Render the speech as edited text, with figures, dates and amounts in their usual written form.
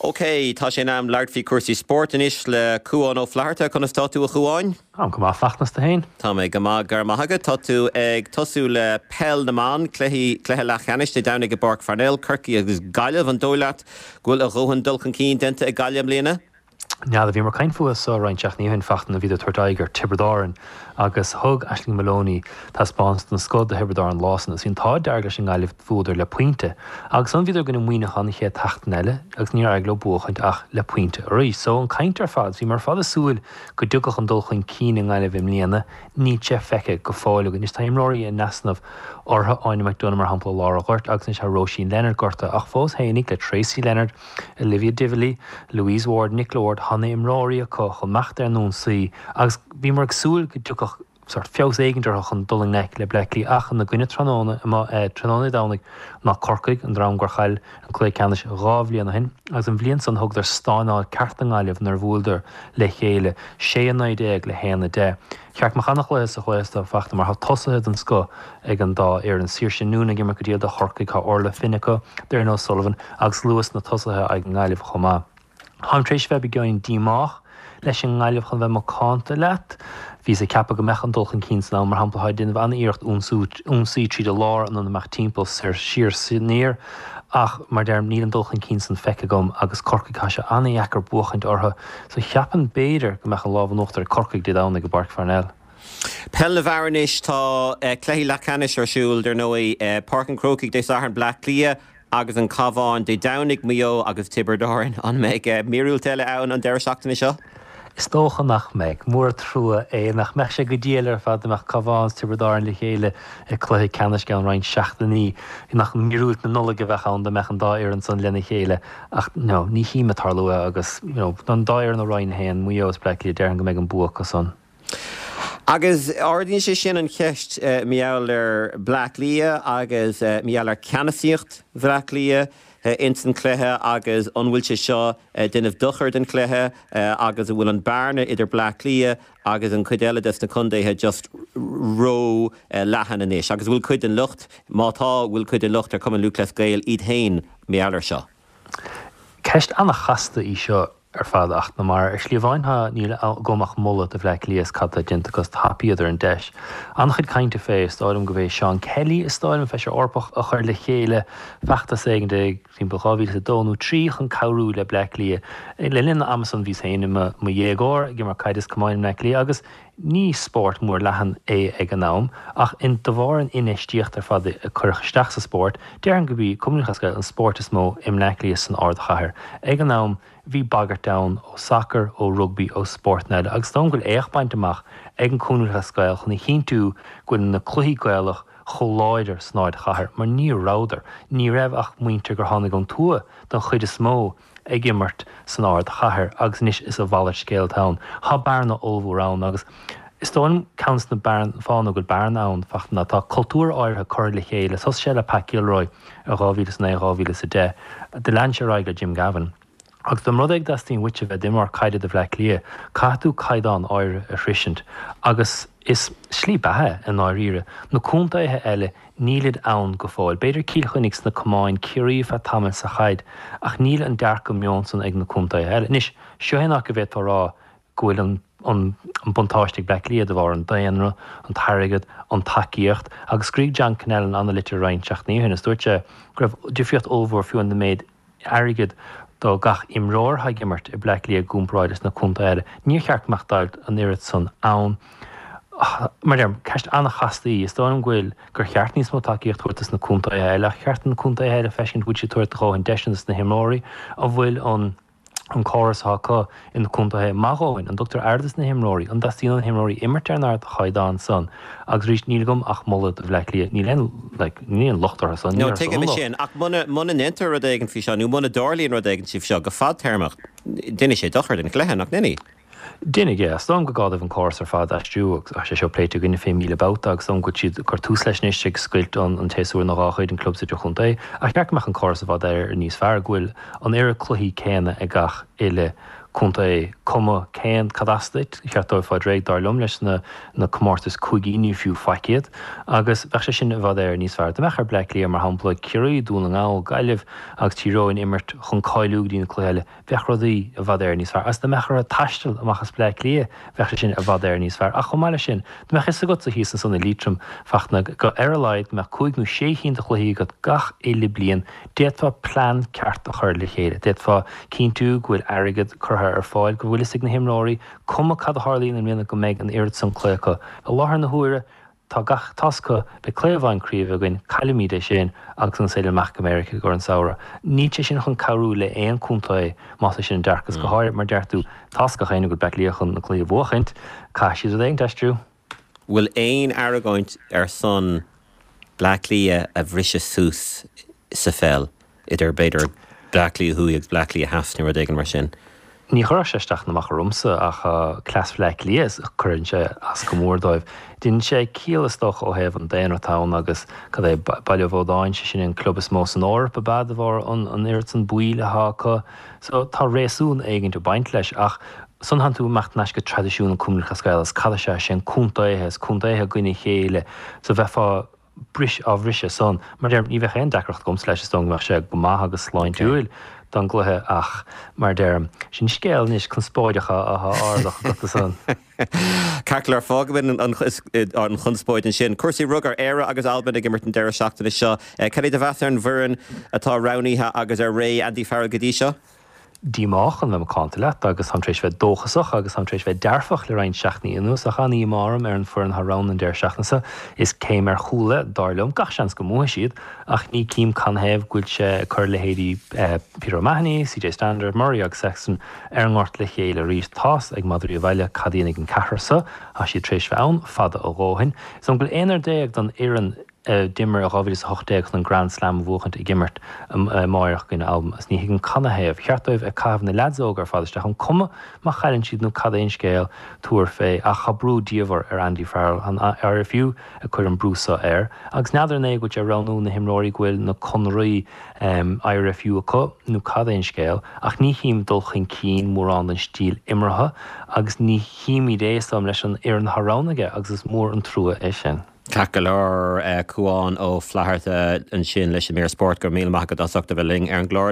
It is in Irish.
Okay, tá sé am leart fi cuasí sport inis le cuaán ó Flaharta chun is táú a chuáin. Am go má fachnas a hain. Tá mé go má gar maithaga táú ag tosú le pell naán cléthe le cheaniste dana go Barc Farnell, Kirky agus gaiileh an dólaat ghfuil a rohan dulchan cín denta ag gaiilem léna. Ja, bhí mar caiin fuas á reinteach níhain fachtan a bhí tuairtaiger Tiberdáin agus thug Aisling Maloney tá spáns na scod a Tiberdáin lásan is hín tá dearga sin gáileh fúidir le puinte. Agus an bhíidir gona muoine chanaché tachtan eile agus ní ag le buchaint ach le puinte. Rí, so an caiintear fad, hí mar fad a súil go dúgach an dulchain cíine gáileh im líana, ní te feice go fáil agus níos tá imróí in nasnamh ortha áine McDonagh mar hampla Laura Gort agus ní se Roisin Leonard Gorta ach fós hénig le Tracy Leonard, Olivia Dively, Louise Ward, Nicola Ward, Hanna imráí a chun mecht ar nún saí agus bhí mar súil go dúgach sort fios éigentarach an duling neic le bleclí ach an na gine tróna tróna dánig ná Corcaig an drám gorchail an clé canis rábhlíon na hin agus an bblion san thug ar stáináil ceartangáileh nar bhúldar le chéile 16 le héana de. Cheart mar chanach le a chuéista fachta mar tosahead an sco ag an dá ar an sír sin núna gimar go díad a Corcaig cha orla Finnecha, Derno Sullivan agus Lewis na tosathe ag an gáileh chomá. Hamtrééis bheith beáin díach leis an gáileh chun bheith má cánta leat, hí sé cepa go mechan dulchan cíns ná mar hampaáid duine bh an íocht únsaí tríd a lár an na meach timppla ar siar sinnéir ach mar derm níl an dulchan cíns an feice gom agus Corcaig cha se anna echar buchaint ortha, so cheapan béidir go mecha lábh nóachtar Corcaig de dána go Barc Farnell. Pell na bharis tá cléí le canis ar siúil ar nói Park an Crocaig de Saharn Black Lia agus an Cabháin de Downig Mio agus Tiberdáin an méid míúil teile ann an deir seachtainna seo. Is tócha nach meid mór trua nach meich sé go díalar fad amach Cabháins Tiberdáin le chéile chluthe canis gan rain seachtaí nach míúilt na nula go bheith an de meach an dáir an san lena chéile ach ní híime tarlua agus don dáir na rain héan muos Blacklí dearan go méid an buach san. Agus áirdíonn sé sin an cheist míall ar Black Lia agus míall ar ceanasíocht Black Lia instan cléthe agus anhfuil sé seo duineh duchar den cléthe agus bhfuil an bearna idir Black Lia agus an chuidéile na chundaithe just ró lehan inis. Agus bhfuil chuid an lucht mátá bhfuil chuid an lucht ar cum an Lucas Gael iad hain míall ar seo. Ceist anna chasta í seo ar fad ach na mar slíomhaintha níl gomach mulla de Black Lias chatta dintagus tapiadidir an deis. An chud cainte fé stáilm go bhéh Sean Kelly is stáilm fe sé orpach a chuir le chéile feachtas éigean timppla a dónú tríoch an cabhrú le Black Lia. Le linn Amazon bhí héine mo dhéagóir g mar caiidir cumáin Black Lia agus ní sport mór lehan ag an nám ach in do bhar an inistíocht ar fad a chuirchaisteach sa sport, dearan go bhí cumúchasca an sport is mó im Black Lia san ard chathair. Ag an nám hí bagart down ó soccer ó rugby ó sportneid agus dá goil éachbaint amach ag an cúnúchascail chun chin tú goil na cluí gailach choláidir snáid chathair mar ní ráidir, ní raibh ach muinte gur tháinig an tua don chuid is mó ag immert san ard chathair agus níos is a bhalir scéal town. Tá bearna ómhrán agus is dóin cans na bearn fána go bearn ann fachna tá cultúr áirtha chuir le chéile sos sé le Pat Gilroy a 2009 de landse raig Jim Gavin. Agus do rud ag dastín witse bheith dimar caiide de Black Lia, catú caiidán áir a frisint, agus is slí bethe an áíre, na cúntaithe eile nílid ann go fáil, beidir cílchunigs na cumáin ciríomh a tamil sa chaid, ach níl an dearcha mionsson ag na cúntaithe eile. Nis, seohénach go bheith rá gohfuil an buntáistigh Black Lia de bhar an daanra, an tarigad, an takeíocht, agus scríb John Cannell an anna litir reinteach níhinn, is dúirte greibh difriocht ómhór fiúin na méid airigad dó gach imróir ha gimmert I Black Lia gúnbráides na cúnta eile. Ní cheartach dáilt an irid san ann. Mar ceist anna chastaí, is dóim ghfuil gur cheart níos mó takeíocht tuairtas na cúnta eile, cheart na cúnta eile fesin bhuiid sé tuairt cháin deisins na himráí a bhfuil an choras hácha in na cúntathe mágáin an Dr. Ardas na himráí, an dastíon an himráí immertearnart chaidán san, agus rís níl gom ach mullad a Black Lia, níl an lochtar san. No, take me sin, ach muna nintar rud éigen fi seo, nú muna dárlíon rud éigen si seo, go fad termach, duine sé dochar den chléthe nach nini. Duine ggé, stám go gádah an córas ar fad aistú a sé seo pléitú gine fé míle bouta agus stám go siad gur tús leis níos sig scuilt an téasúir na ráchaid an club sa chuntaí, ach ceartach an córas a bhd ar níos fear ghfuil an éire chluí céine a gach ile chunta é cuma céan cadastait, cheartó fá réig darlumm leis na comórtas chuigíní fiú faiciad, agus bheith sé sin bhd níos fearr. De mechar Blacklí mar hampla ciúí dúna ngá gaiileh agus tíróin immert chun cáilú dína chluile bheith rudaí a bhd níos fearr. As de mechar a taistil amachchas Blacklí bheith sé sin a bhd níos fearr. A chumáile sin, de mechar sa gut a hí san sanna lítrum fachna go airlaid me chuighnú 600 chluí go gach éile blian, déad fá plán ceart a chuir le chéile. Déad fá cín tú gohfuil airigad chutha ar fáil go bhfuil sig na himráí cuma cad a Harlín an mena go méid an irid san clécha. A láthar na huaire tá gach tasca be cléomháin críomh a gin cailimíide sin agus an saoile meach America gur an saora. Níte sin chun cabhrú le éon cúnta más sin dearchas go háir mar deartú tasca chéine go beclíochan na clí bhchaint, caiisiad a éon teistú. Bhfuil éon airgóint ar son Blacklí a bhrisise sús sa fel, idir beidir Blacklí thuí agus Blacklí a hasnú a dgan mar sin. Ní chur séisteach na rumsa ach clas Blacklí chuann sé as go mórdóibh. Dín sé cíalastoch ó hebh an déanatá agus cad é bailbhódáin sé sin in clubas mós an ár ba bad a bhar an iirt san buí le hácha. So tá réasún éigenn tú baint leis ach son han tú mecht neis go tradiisiún cumlacha scail cad sé sin cúntaithe gine chéile so bheitfá bris á bhrise son, mar déir ní bheith éon decrocht gom leis stong mar sé go maith agus sláin túil don gluthe ach mar déirm sin scéal níos chun spóidecha ardach go son. Cacklar fágabin an chunspóid an sin. Cuirsaí rugar éire agus Alban ag immert an deire seachtainna seo. Cad é de bheith ar an bhuireann atá raníthe agus ar ré Andy Farrell go dtí seo? Dímáchan le cáanta le agus samtrééis bheith dóchasach agus samtrééis bheith dearfach le rain seachnaí inús a chaní marm ar an fuair an thrán an deir seachnasa is céim ar chúla darlumm gach seans go mua siad ach ní cím can hebh gúil sé chur le héadí Peter O'Mahony, CJ Standard, Murray agus Sexton ar an ngort le chéile rís tás ag madarí bhaile cadíananig an cetharsa a siad trééis bheith ann fada ó ghóthain. So an gúil éonar déag don éan dimmer a rábhís 8 an Grand Slam bhuachant I gimmert máireach gin album as ní higann canna héamh. Cheartmh a cabh na leadzógar fáisteach an cuma má chailann siad nó cad éon scéal túair fé a chabrú díomhar ar Andy Farrell an ar a fiú a chuir an brúsa air. Agus neadar né go ar ranú na himráí ghfuil na conraí ar a fiú acu nó cad éon scéal ach ní hím dulchan cín mór an stíl imretha agus ní híimí réasam leis an ar an thránige agus is mór an trua é sin. Cacalar cuáin ó flaharta an sin leis mé sport gur míle maigad asachta bheith ling ar an glór